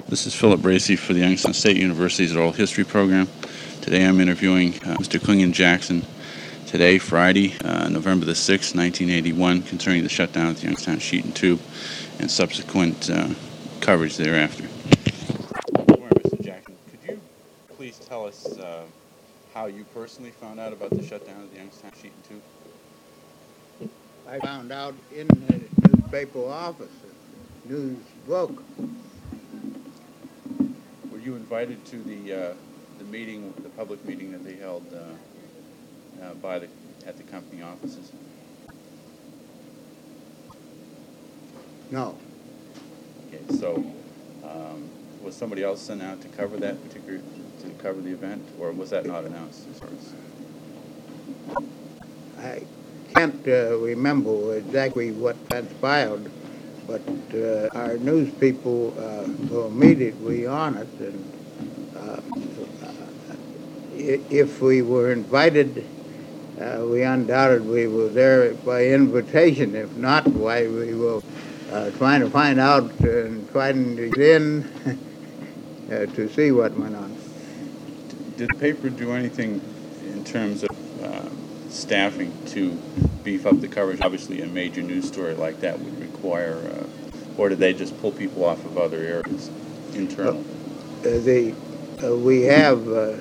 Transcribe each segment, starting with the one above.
This is Philip Bracey for the Youngstown State University's Oral History Program. Today I'm interviewing Mr. Quinlan Jackson. Today, Friday, November the 6th, 1981, concerning the shutdown of the Youngstown Sheet and Tube and subsequent coverage thereafter. Mr. Jackson, could you please tell us how you personally found out about the shutdown of the Youngstown Sheet and Tube? I found out in the newspaper office. News broke. Were you invited to the meeting, the public meeting that they held at the company offices? No. Okay, so was somebody else sent out to cover that cover the event, or was that not announced? I can't remember exactly what transpired, but our news people were immediately on it, and if we were invited, we undoubtedly were there by invitation. If not, why, we were trying to find out and trying to get in to see what went on. Did the paper do anything in terms of staffing to beef up the coverage? Obviously, a major news story like that would require, or did they just pull people off of other areas, internal? We have a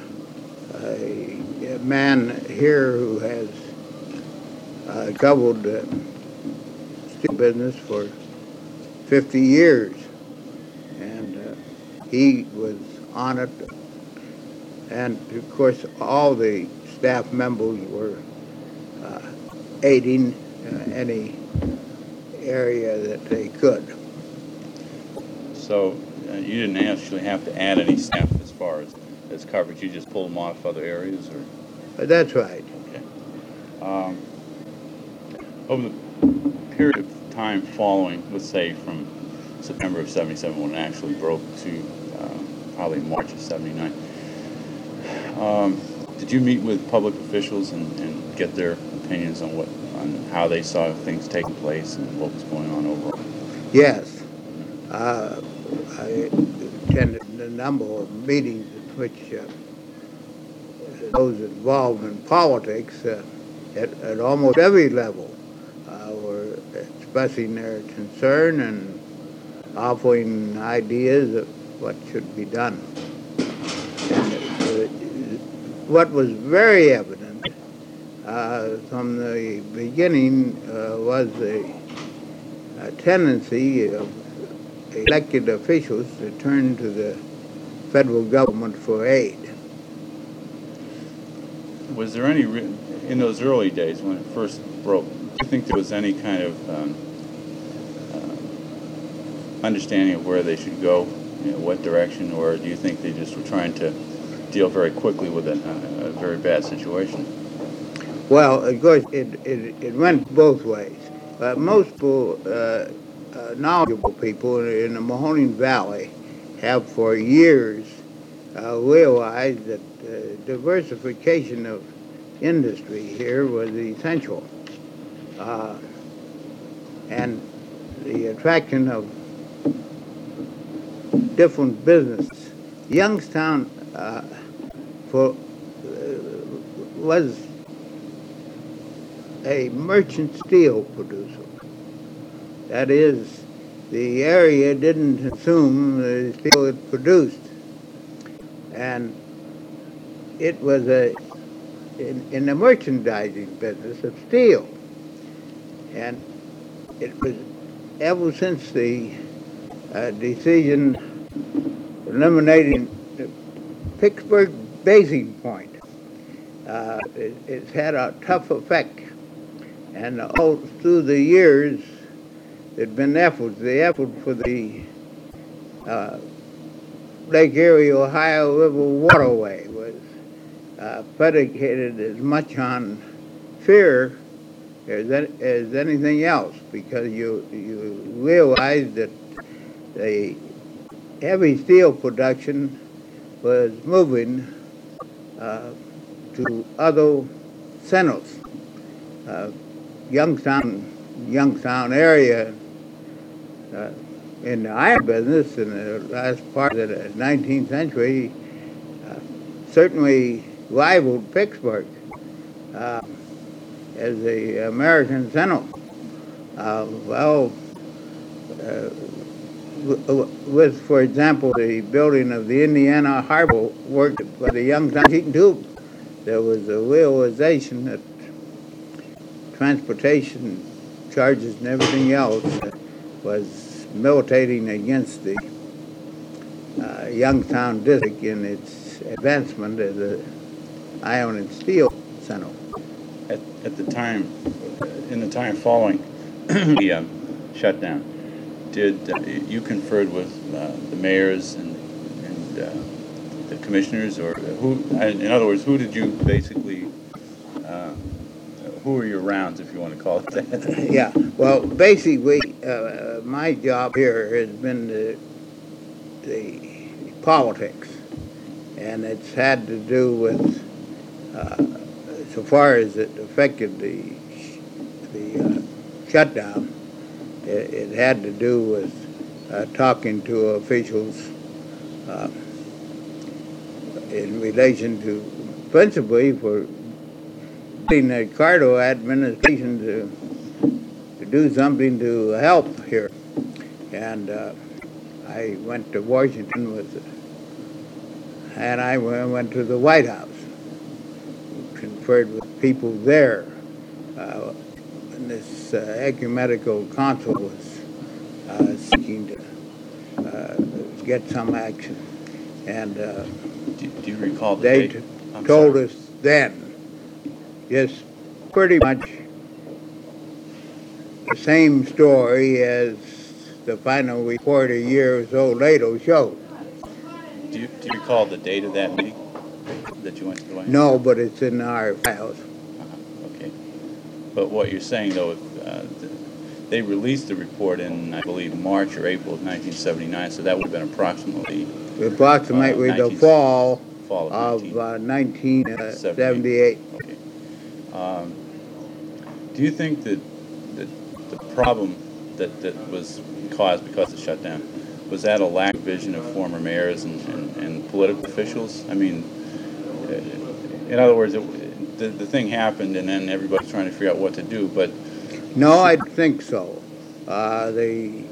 man here who has covered steel business for 50 years, and he was on it, and of course all the staff members were aiding any area that they could. So you didn't actually have to add any staff as far as coverage, you just pulled them off other areas? Or? That's right. Okay. Over the period of time following, let's say from September of 77 when it actually broke to probably March of 79, did you meet with public officials and get their opinions on how they saw things taking place and what was going on overall? Yes. I attended a number of meetings in which those involved in politics at almost every level were expressing their concern and offering ideas of what should be done. And what was very evident from the beginning was a tendency of elected officials to turn to the federal government for aid. Was there any, in those early days when it first broke, do you think there was any kind of understanding of where they should go, what direction, or do you think they just were trying to deal very quickly with a very bad situation? Well, of course, it went both ways. Most people, knowledgeable people in the Mahoning Valley have for years realized that diversification of industry here was essential. And the attraction of different businesses. Youngstown was a merchant steel producer. That is, the area didn't consume the steel it produced. And it was in the merchandising business of steel. And it was ever since the decision eliminating the Pittsburgh basing point, it's had a tough effect. And all through the years, there had been efforts. The effort for the Lake Erie, Ohio River waterway was predicated as much on fear as anything else, because you realize that the heavy steel production was moving to other centers. Youngstown area in the iron business in the last part of the 19th century certainly rivaled Vicksburg as the American Sentinel. Well, with, for example, the building of the Indiana Harbor worked by the Youngstown Heat and Tube, there was a realization that transportation charges and everything else was militating against the Youngstown district in its advancement as an iron and steel center. At the time, in the time following the shutdown, did you conferred with the mayors and the commissioners, or who? In other words, who did you basically? Who were your rounds, if you want to call it that? Yeah. Well, basically, my job here has been the politics, and it's had to do with, so far as it affected the shutdown, it had to do with talking to officials in relation to, principally for getting the Carter administration to do something to help here. And I went to Washington and I went to the White House, conferred with people there. And this ecumenical council was seeking to get some action. And do you recall the they date? told us then, just pretty much the same story as the final report a year or so later showed. Do you recall the date of that meeting that you went to the White House? No, but it's in our files. Okay. But what you're saying, though, they released the report in, I believe, March or April of 1979, so that would have been approximately The fall of 1978. Okay. Do you think that the problem that was caused because of the shutdown, was that a lack of vision of former mayors and political officials? I mean, in other words, the thing happened and then everybody's trying to figure out what to do, but... No, I think so. The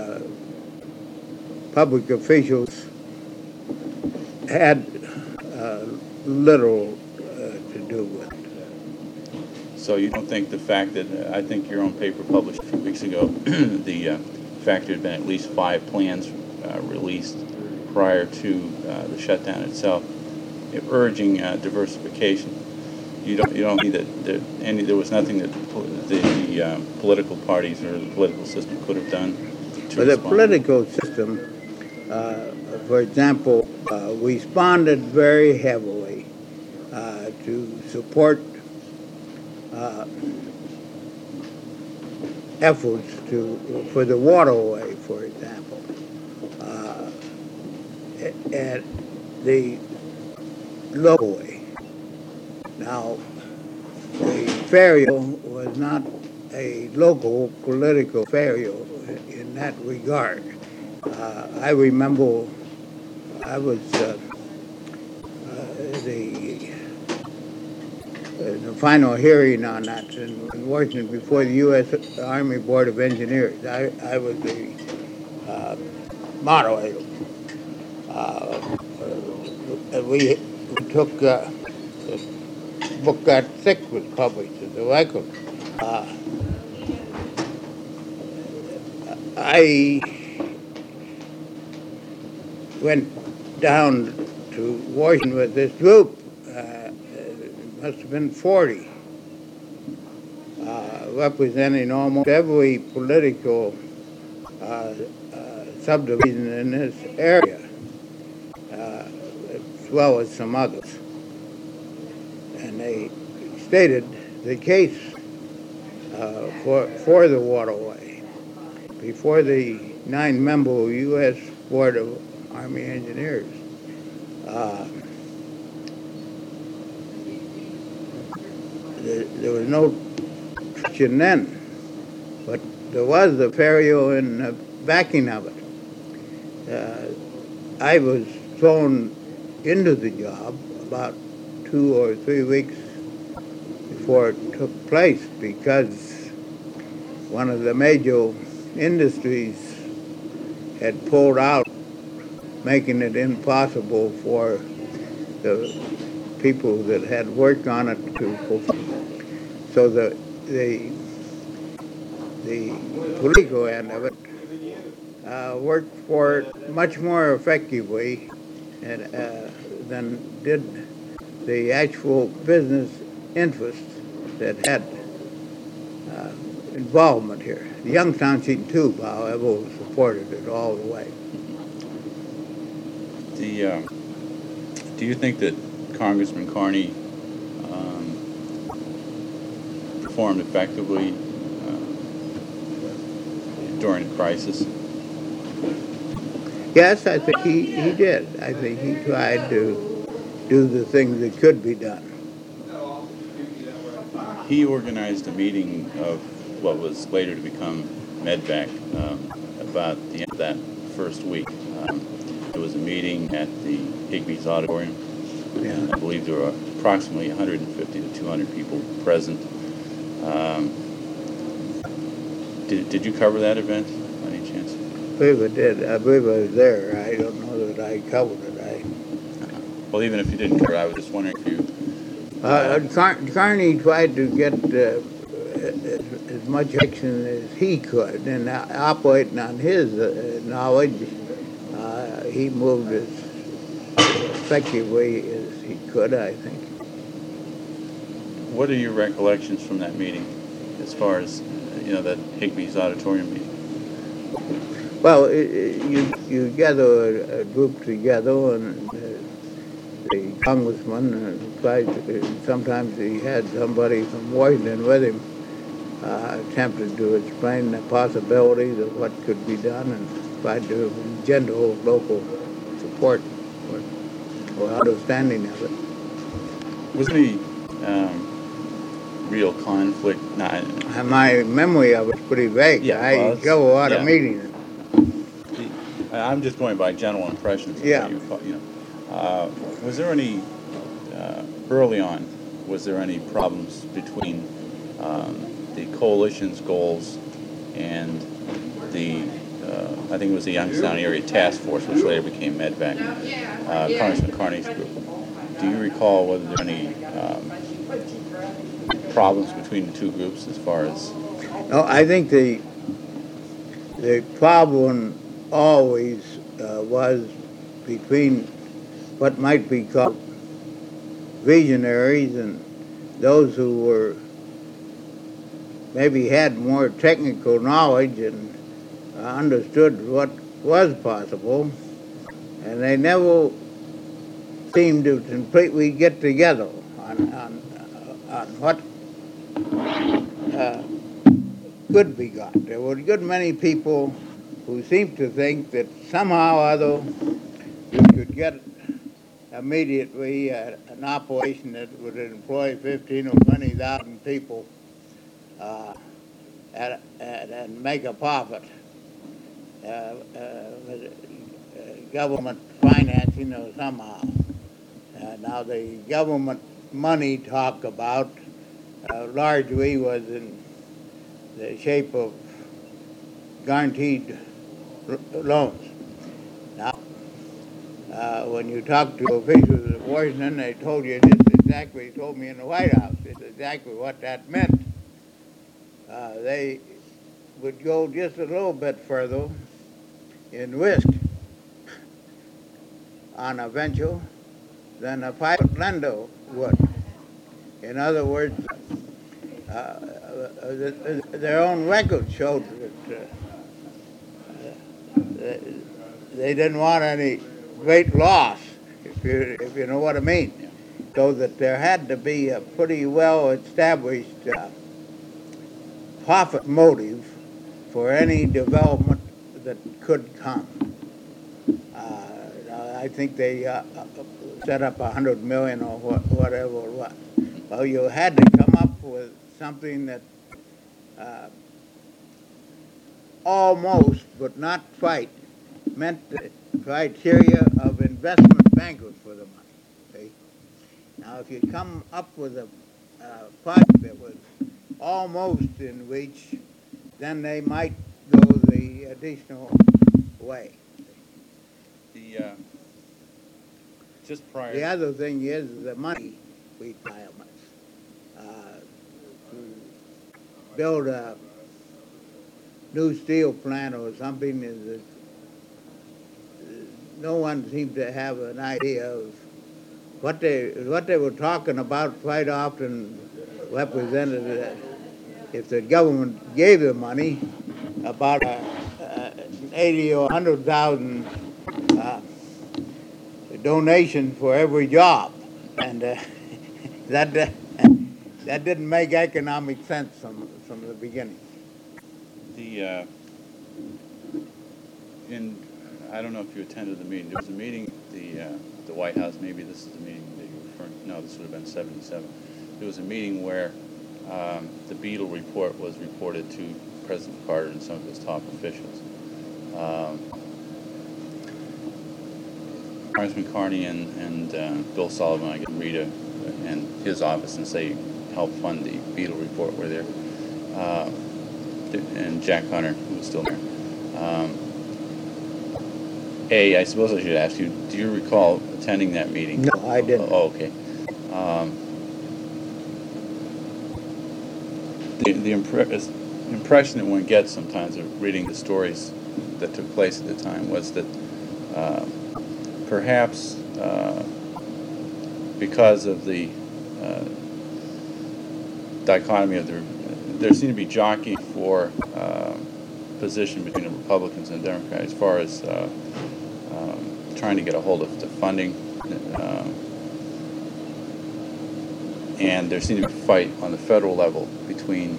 public officials had little to do with it. So you don't think the fact that, I think your own paper published a few weeks ago, the fact there had been at least 5 plans released prior to the shutdown itself, urging diversification. You don't see that there was nothing that the political parties or the political system could have done to respond. The political system, for example, responded very heavily to support efforts for the waterway, for example. And the local way. Now, the Ferrier was not a local political Ferrier in that regard. I remember I was the final hearing on that in Washington before the U.S. Army Board of Engineers. I was the moderator. We took the book got thick was published as a record. I went down to Washington with this group. It must have been 40, representing almost every political subdivision in this area, as well as some others. And they stated the case for the waterway before the 9-member U.S. Board of Army Engineers. There was no question then, but there was a Ferrier in backing of it. I was thrown into the job about 2 or 3 weeks before it took place because one of the major industries had pulled out, making it impossible for the people that had worked on it to fulfill. So the political end of it worked for it much more effectively than did the actual business interests that had involvement here. The Youngstown Sheet Tube, however, supported it all the way. Do you think that Congressman Carney performed effectively during the crisis? Yes, I think he did. I think he tried to do the things that could be done. He organized a meeting of what was later to become MedVac about the end of that first week. There was a meeting at the Higbee's Auditorium. Yeah. And I believe there were approximately 150 to 200 people present. Did you cover that event by any chance? I believe I did. I believe I was there. I don't know that I covered it. Well, even if you didn't cover it, I was just wondering if you... Carney tried to get as much action as he could, and operating on his knowledge, he moved as effectively as he could, I think. What are your recollections from that meeting, as far as that Higbee's Auditorium meeting? Well, you gather a group together, and the congressman sometimes he had somebody from Washington with him, attempted to explain the possibilities of what could be done and tried to engender local support or understanding of it. Was there any real conflict? My memory of it's pretty vague. Yeah, I go a lot of meetings. I'm just going by general impressions. Yeah. Was there any, early on, was there any problems between the coalition's goals and the, I think it was the Youngstown Area Task Force, which later became MedVac, Congressman Carney's group? Do you recall whether there were any problems between the two groups as far as... No, I think the problem always was between what might be called visionaries and those who were maybe had more technical knowledge and understood what was possible, and they never seemed to completely get together on what could be got. There were a good many people who seemed to think that somehow or other you could get immediately an operation that would employ 15 or 20,000 people and make a profit. Government financing or somehow. Now the government money talk about largely was in the shape of guaranteed loans. Now, when you talk to officials at Washington, they told you just exactly, told me in the White House, it's exactly what that meant. They would go just a little bit further in risk on a venture than a private lender would. In other words, their own records showed that they didn't want any great loss, if you know what I mean. Yeah. So that there had to be a pretty well established profit motive for any development that could come. I think they set up $100 million or whatever it was. Well, you had to come up with something that almost, but not quite, met the criteria of investment bankers for the money. See? Now, if you come up with a project that was almost in reach, then they might go the additional way. The just prior. The other thing is the money requirements. To build a new steel plant or something is no one seemed to have an idea of what they were talking about. Quite often represented that if the government gave the money, about 80 or 100,000 donation for every job, and that didn't make economic sense from the beginning. I don't know if you attended the meeting. There was a meeting at the White House. Maybe this is the meeting that you're referring to. No, this would have been 77. There was a meeting where the Beetle report was reported to President Carter and some of his top officials. Congressman Carney and Bill Sullivan, I guess Rita and his office, and say helped fund the Beetle report, were there, and Jack Hunter, who was still there. I suppose I should ask you, do you recall attending that meeting? No, I didn't. Oh, okay. The impression that one gets sometimes of reading the stories that took place at the time was that perhaps because of the dichotomy of there seemed to be jockeying for position between the Republicans and the Democrats as far as trying to get a hold of the funding, and there seemed to be a fight on the federal level between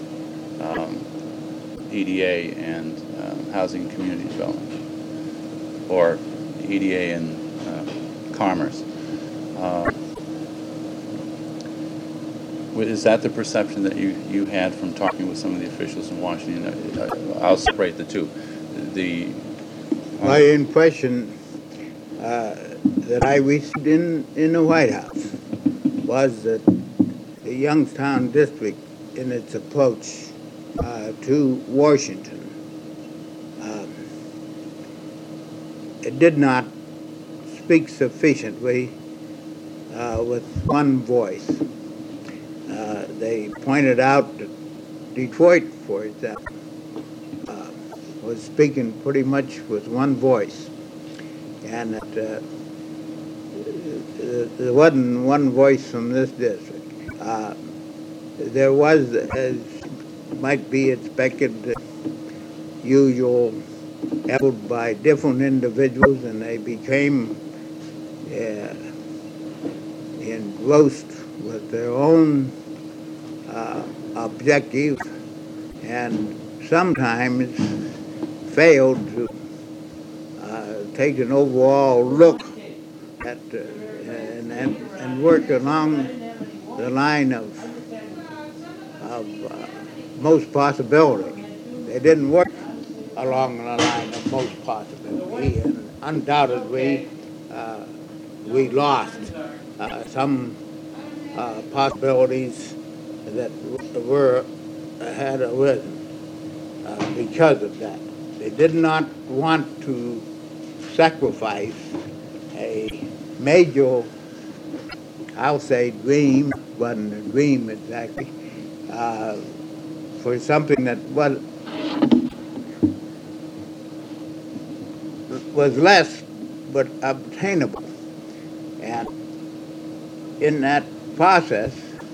EDA and Housing and Community Development, or EDA and Commerce. Is that the perception that you had from talking with some of the officials in Washington? I'll separate the two. My impression that I received in the White House was that the Youngstown district, in its approach to Washington, it did not speak sufficiently with one voice. They pointed out that Detroit, for example, was speaking pretty much with one voice, and that there wasn't one voice from this district. There was, as might be expected, the usual effort by different individuals, and they became engrossed with their own objective, and sometimes failed to take an overall look at and work along the line of most possibility. They didn't work along the line of most possibility, and undoubtedly we lost some possibilities that had arisen because of that. They did not want to sacrifice a major, I'll say, dream, wasn't a dream exactly, for something that was less but obtainable. And in that process,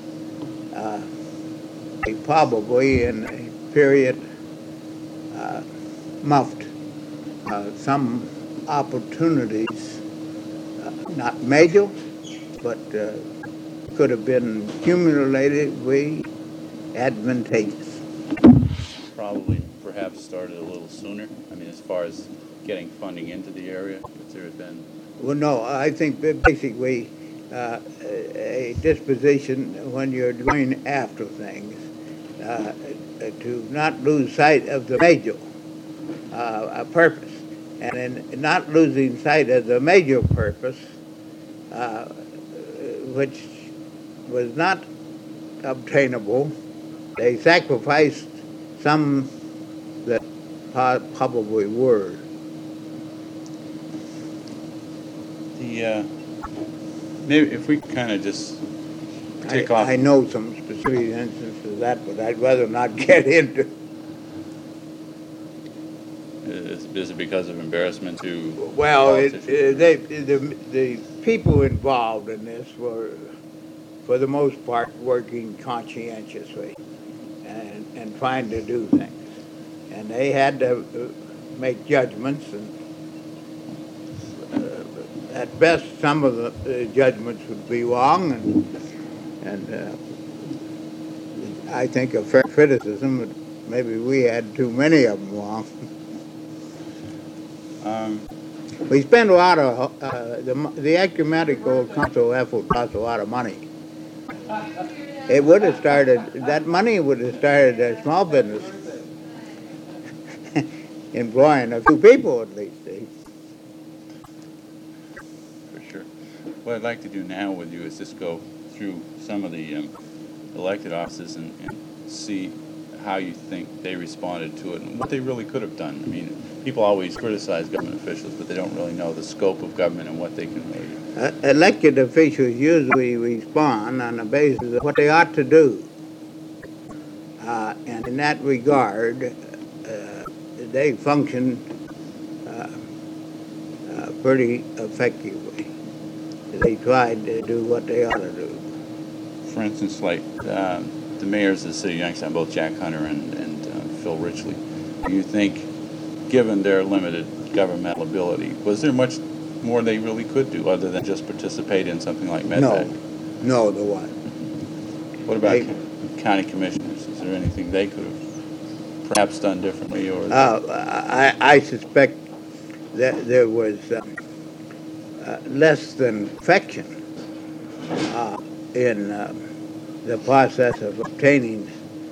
they probably in a period muffed some opportunities, not major, but could have been cumulatively advantageous. Probably, perhaps started a little sooner. I mean, as far as getting funding into the area, if there had been. Well, no, I think that basically a disposition when you're going after things to not lose sight of the major a purpose. And in not losing sight of the major purpose, which was not obtainable, they sacrificed some that probably were. Maybe if we kind of just take off. I know some specific instances of that, but I'd rather not get into. Is it because of embarrassment to? Well, the people involved in this were, for the most part, working conscientiously and trying to do things, and they had to make judgments, and at best, some of the judgments would be wrong, and I think a fair criticism that maybe we had too many of them wrong. We spend a lot of the ecumenical council effort costs a lot of money. It would have started, that money would have started a small business, employing a few people at least. For sure. What I'd like to do now with you is just go through some of the elected offices and see how you think they responded to it and what they really could have done. I mean, people always criticize government officials, but they don't really know the scope of government and what they can really do. Elected officials usually respond on the basis of what they ought to do. And in that regard, they function pretty effectively. They tried to do what they ought to do. For instance, like the mayors of the city of Youngstown, both Jack Hunter and Phil Richley, do you think, given their limited governmental ability, was there much more they really could do other than just participate in something like MedTech? No, there wasn't. What about county commissioners? Is there anything they could have perhaps done differently? Or I suspect that there was less than perfection in the process of obtaining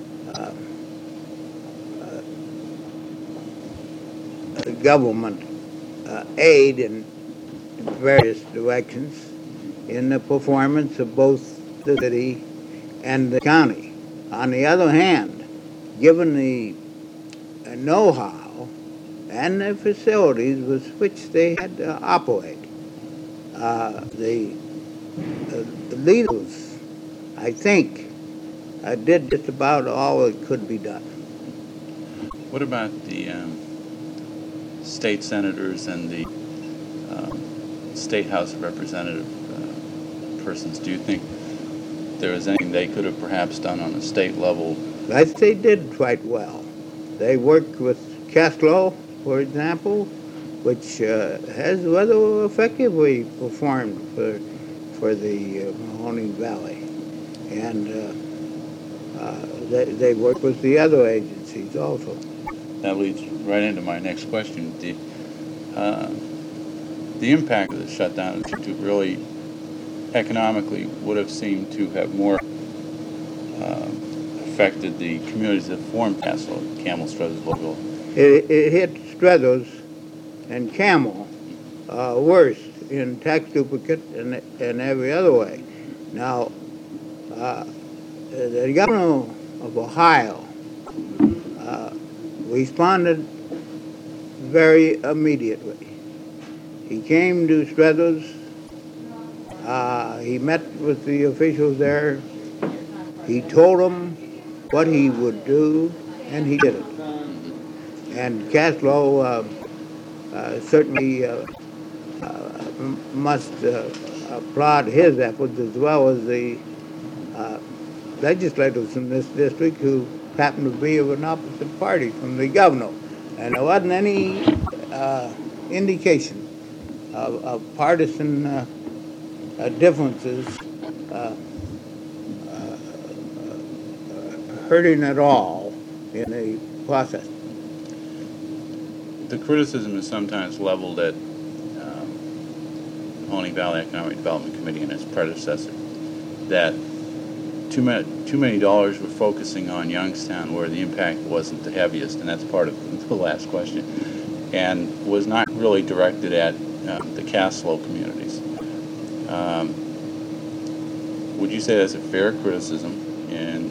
government aid in various directions in the performance of both the city and the county. On the other hand, given the know-how and the facilities with which they had to operate, the leaders, I think, did just about all that could be done. What about the state senators and the state House of Representative persons? Do you think there was anything they could have perhaps done on a state level? I think they did quite well. They worked with Castro, for example, which has rather effectively performed for the Mahoning Valley. And they work with the other agencies also. That leads right into my next question. The impact of the shutdown really economically would have seemed to have more affected the communities that formed Castro, Camel, Struthers, Louisville. It hit Struthers and Camel worse in tax duplicate and every other way. Now, the governor of Ohio responded very immediately. He came to Struthers. He met with the officials there. He told them what he would do, and he did it. And Castro certainly must applaud his efforts, as well as the legislators in this district who happened to be of an opposite party from the governor. And there wasn't any indication of partisan differences hurting at all in the process. The criticism is sometimes leveled at Mahoning Valley Economic Development Committee and its predecessor that too many dollars were focusing on Youngstown where the impact wasn't the heaviest, and that's part of the last question, and was not really directed at the Caslow communities. Would you say that's a fair criticism? And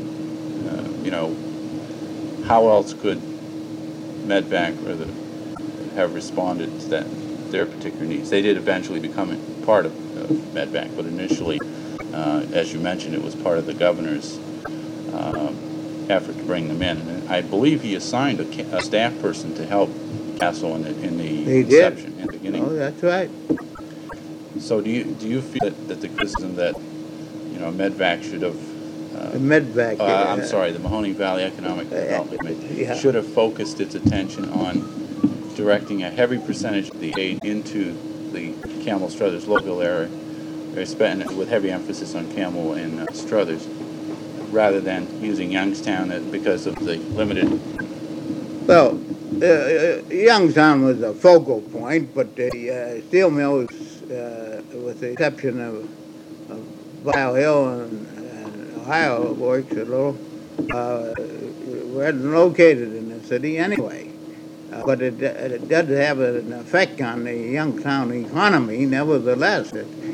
how else could Medvac have responded to their particular needs? They did eventually become part of Medvac, but initially, as you mentioned, it was part of the governor's effort to bring them in. And I believe he assigned a staff person to help Caslow in the inception, in the beginning. Oh, that's right. So do you feel that the criticism that Medvac should have The Medvac. I'm sorry, the Mahoning Valley Economic Development Committee should have focused its attention on directing a heavy percentage of the aid into the Campbell Struthers Lowville area, with heavy emphasis on Campbell and Struthers, rather than using Youngstown because of the limited. Well, Youngstown was a focal point, but the steel mills, with the exception of Bio Hill and Ohio Works a little, weren't located in the city anyway. But it does have an effect on the Youngstown economy, nevertheless.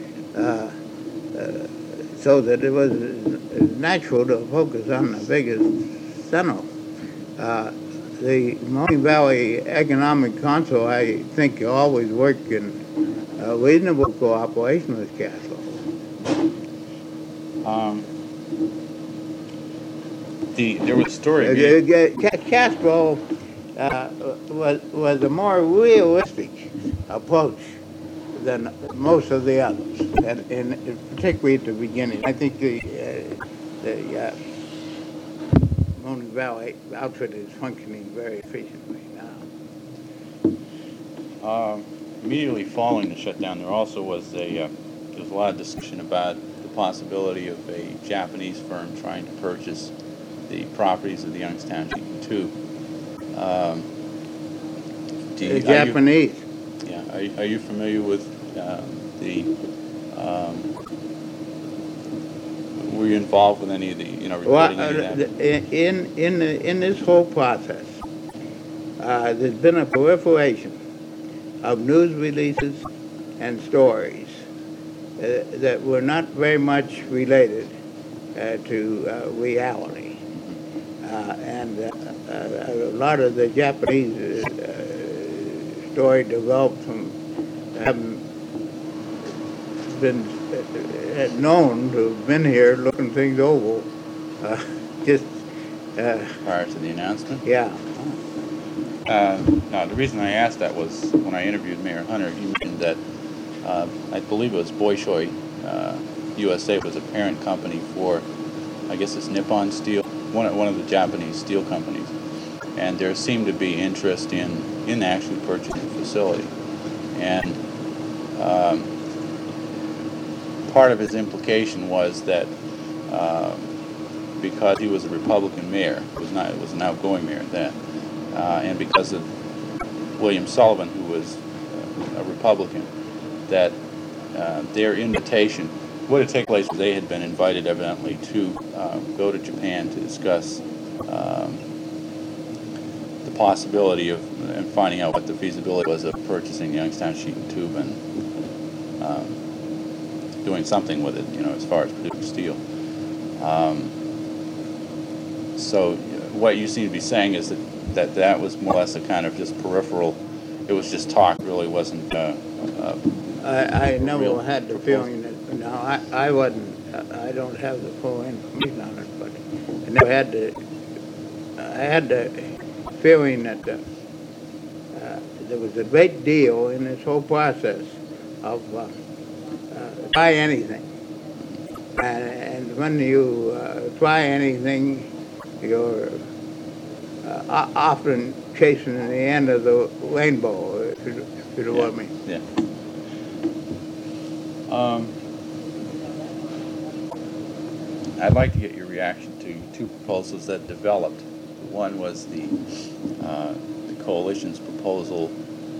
So that it was natural to focus on the biggest center. The Mahoning Valley Economic Council, I think, always worked in reasonable cooperation with Caslow. There was a story. Caslow was a more realistic approach than most of the others, and particularly at the beginning. I think the Mahoning Valley outfit is functioning very efficiently now. Immediately following the shutdown, there also was there was a lot of discussion about the possibility of a Japanese firm trying to purchase the properties of the Youngstown Sheet and Tube. Japanese. Are you familiar with were you involved with any of the reporting any of that? In this whole process, there's been a proliferation of news releases and stories that were not very much related to reality. And a lot of the Japanese story developed from having been known to have been here looking things over just prior to the announcement? Yeah. Now, the reason I asked that was when I interviewed Mayor Hunter, he mentioned that I believe it was Bolshoi USA was a parent company for, I guess it's Nippon Steel, one of the Japanese steel companies, and there seemed to be interest in actually purchasing the facility, and part of his implication was that because he was a Republican mayor, it was an outgoing mayor at that, and because of William Sullivan, who was a Republican, that their invitation would have taken place. They had been invited, evidently, to go to Japan to discuss the possibility of and finding out what the feasibility was of purchasing Youngstown Sheet and Tube and doing something with it, as far as producing steel. So what you seem to be saying is that was more or less a kind of just peripheral. It was just talk, really wasn't. I never had the feeling that. Now I wasn't. I don't have the full information on it, but I never had the. I had the feeling that there was a great deal in this whole process of try anything, and when you try anything, you're often chasing the end of the rainbow, if you know what I mean. Yeah. I'd like to get your reaction to two proposals that developed. One was the coalition's proposal,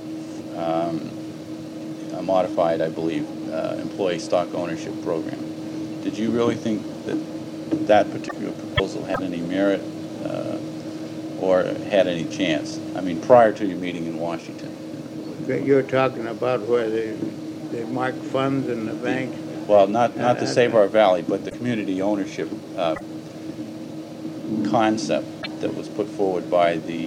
a modified, I believe, employee stock ownership program. Did you really think that that particular proposal had any merit or had any chance? I mean, prior to your meeting in Washington. You're talking about where they mark funds in the bank? Well, not the Save Our Valley, but the community ownership concept that was put forward by the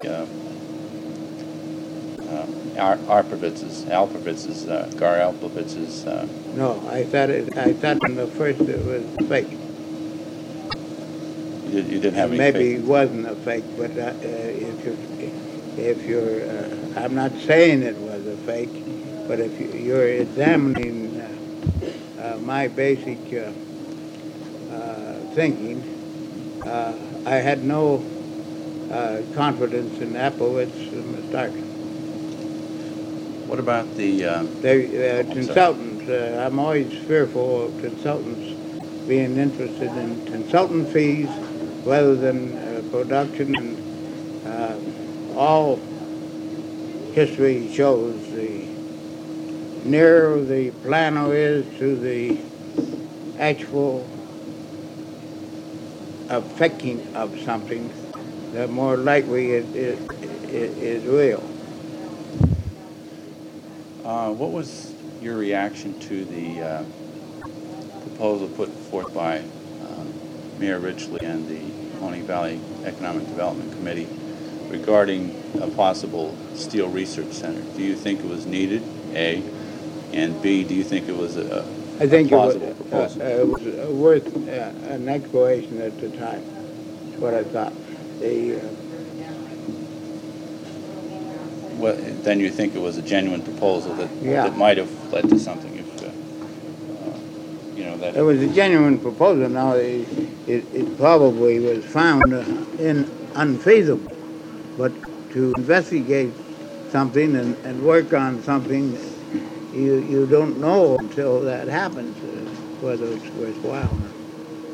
Alpovitzes, Gar Alpovitzes. No, I thought in the first it was fake. You didn't have any Maybe faith. it wasn't a fake, but if you're, I'm not saying it was a fake, but if you're examining my basic thinking, I had no confidence in Applewood's start. What about the... consultants. I'm always fearful of consultants being interested in consultant fees rather than production. And all history shows the nearer the plano is to the actual affecting of something, the more likely it is real. What was your reaction to the proposal put forth by Mayor Ridgely and the Mahoning Valley Economic Development Committee regarding a possible steel research center? Do you think it was needed, A? And B, do you think it was a plausible proposal? It was worth an exploration at the time. That's what I thought. Well, then you think it was a genuine proposal that might have led to something if, that... It was a genuine proposal. Now, it probably was found unfeasible. But to investigate something and work on something, you don't know until that happens whether it's worthwhile or not.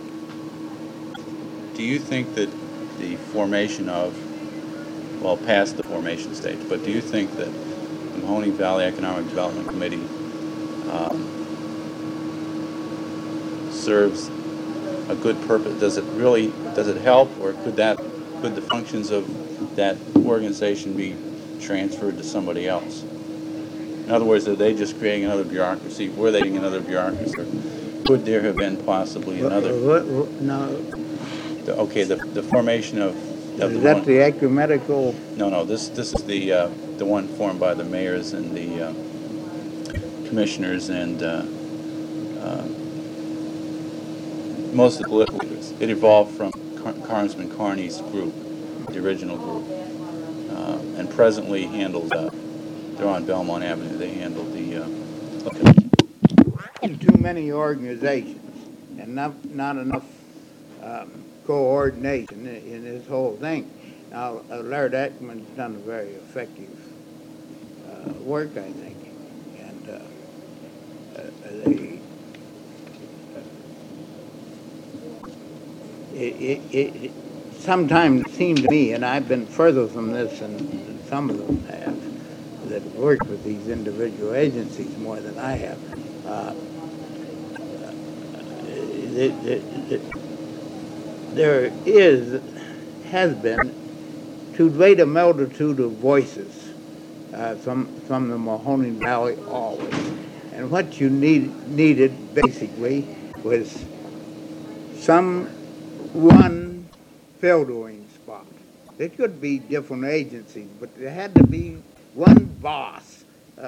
Do you think that the formation of, well, past the formation stage, but do you think that the Mahoning Valley Economic Development Committee serves a good purpose? Does it help, or could the functions of that organization be transferred to somebody else? In other words, are they just creating another bureaucracy? Were they creating another bureaucracy? Or could there have been possibly another? No. Okay, the formation of Is that the ecumenical? No. This is the one formed by the mayors and the commissioners and most of the political leaders. It evolved from Congressman Carney's group, the original group, and presently handles. They're on Belmont Avenue. They handle the. Too many organizations and not enough coordination in this whole thing. Now, Laird Ackerman's done a very effective work, I think, and it sometimes seemed to me, and I've been further from this than some of them have, that worked with these individual agencies more than I have. There has been too great a multitude of voices from the Mahoning Valley always. And what you needed basically was one filtering spot. There could be different agencies, but there had to be one boss,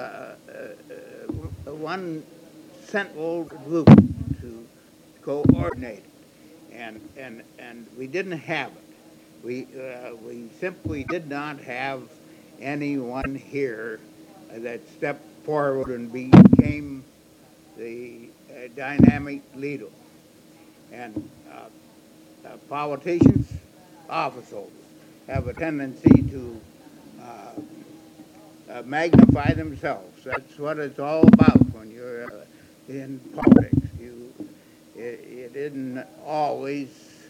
one central group to coordinate it. And we didn't have it. We simply did not have anyone here that stepped forward and became the dynamic leader. And politicians, office holders, have a tendency to magnify themselves. That's what it's all about when you're in politics. It isn't always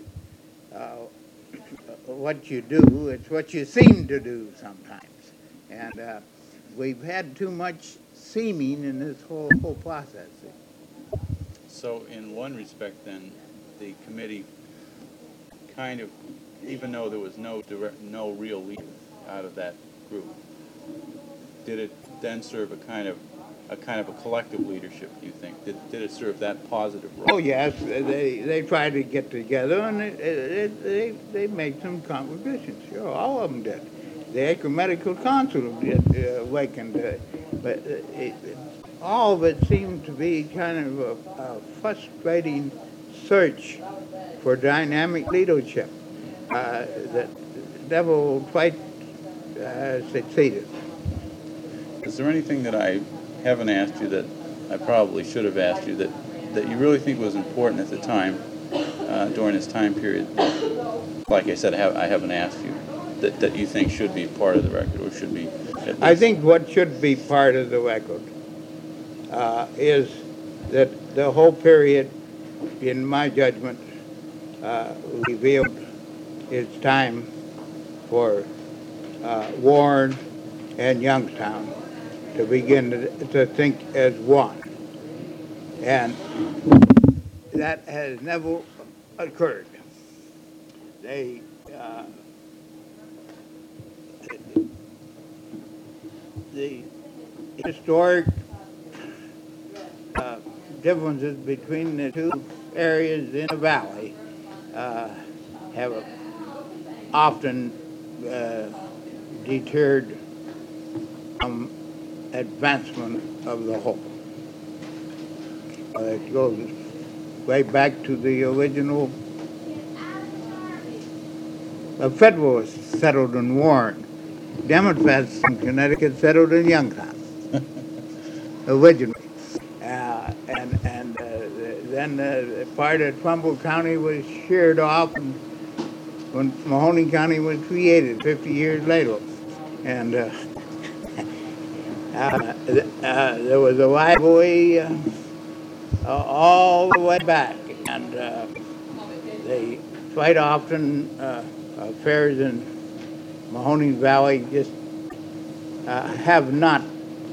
what you do, it's what you seem to do sometimes. And we've had too much seeming in this whole process. So in one respect, then, the committee kind of, even though there was no real leader out of that group, did it then serve a kind of a collective leadership, do you think? Did it serve that positive role? Oh yes, they tried to get together and they made some contributions. Sure, all of them did. The Ecumenical Council awakened, but all of it seemed to be kind of a frustrating search for dynamic leadership that never quite succeeded. Is there anything that I haven't asked you that I probably should have asked you that you really think was important at the time, during this time period? Like I said, I haven't asked you that you think should be part of the record, or should be at least. I think what should be part of the record is that the whole period, in my judgment, revealed its time for Warren and Youngstown to begin to think as one. And that has never occurred. The historic differences between the two areas in the valley have often deterred from advancement of the whole. It goes way back to the original Federalists settled in Warren. Democrats in Connecticut settled in Youngstown originally. Then part of Trumbull County was sheared off when Mahoney County was created 50 years later. And there was a rivalry all the way back. And they quite often affairs in Mahoning Valley just have not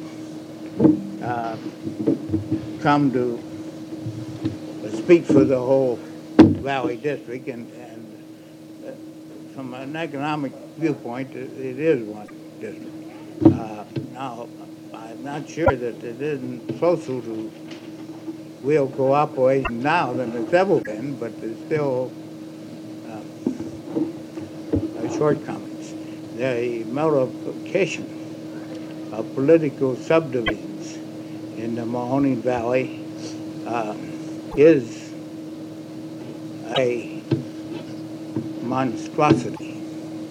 come to speak for the whole Valley District, and from an economic viewpoint, it is one district. Now, I'm not sure that it isn't closer to real cooperation now than it's ever been, but there's still shortcomings. The multiplication of political subdivisions in the Mahoning Valley is a monstrosity.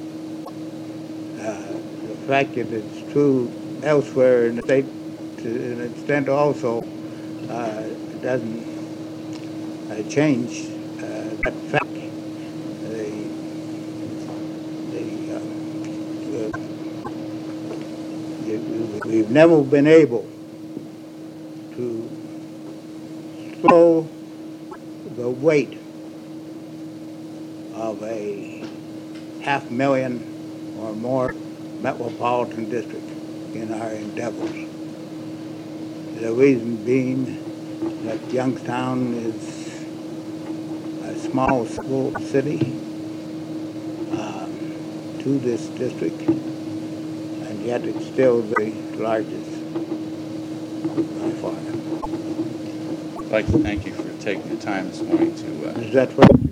The fact that it's true elsewhere in the state to an extent also doesn't change that fact. We've never been able to slow the weight of a 500,000 or more metropolitan district in our endeavors. The reason being that Youngstown is a small city to this district, and yet it's still the largest by far. I'd like to thank you for taking the time this morning to Is that what?